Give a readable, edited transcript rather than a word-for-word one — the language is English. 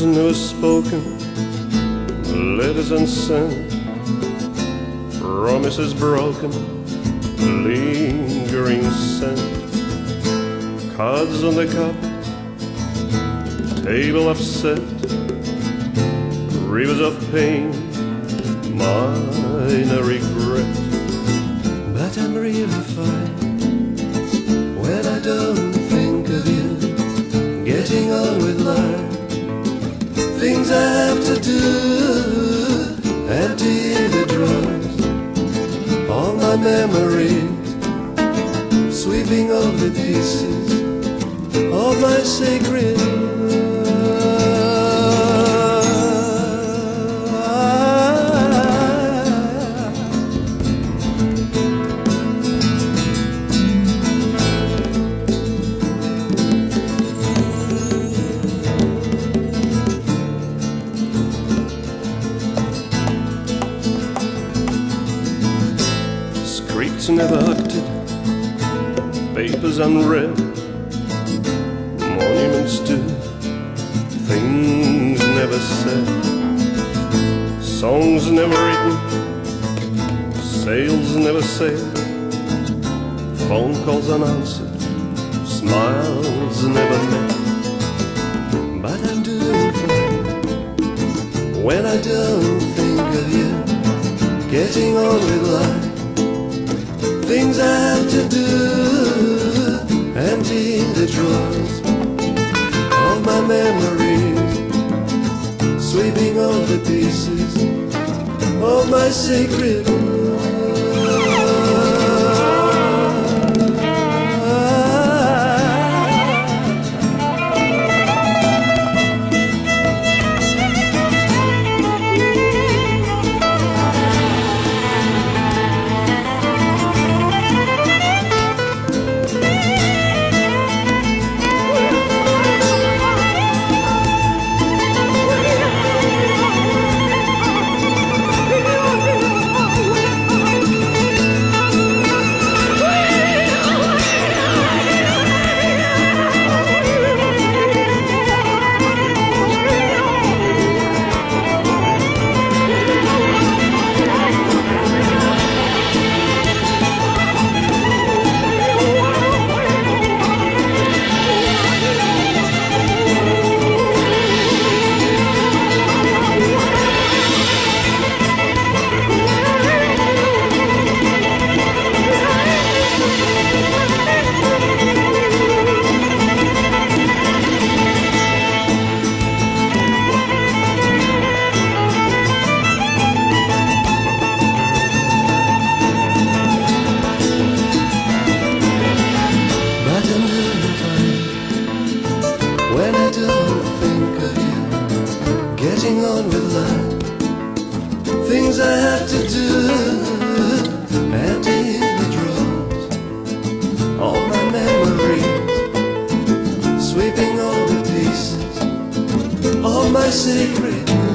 never spoken, letters unsent, promises broken, lingering scent, cards on the cup, table upset, rivers of pain, minor regret. But I'm really fine when I don't think of you, getting on with life. Things I have to do, empty the drawers, all my memories, sweeping all the pieces of my sacred. Scripts never acted, papers unread, monuments to things never said, songs never written, sails never sailed, phone calls unanswered, smiles never met. But I'm doing fine when I don't think of you, getting on with life. Things I have to do, empty the drawers, all my memories, sweeping all the pieces of my sacred. When I don't think of you, getting on with life, things I have to do, empty the drawers, all my memories, sweeping all the pieces, all my sacred.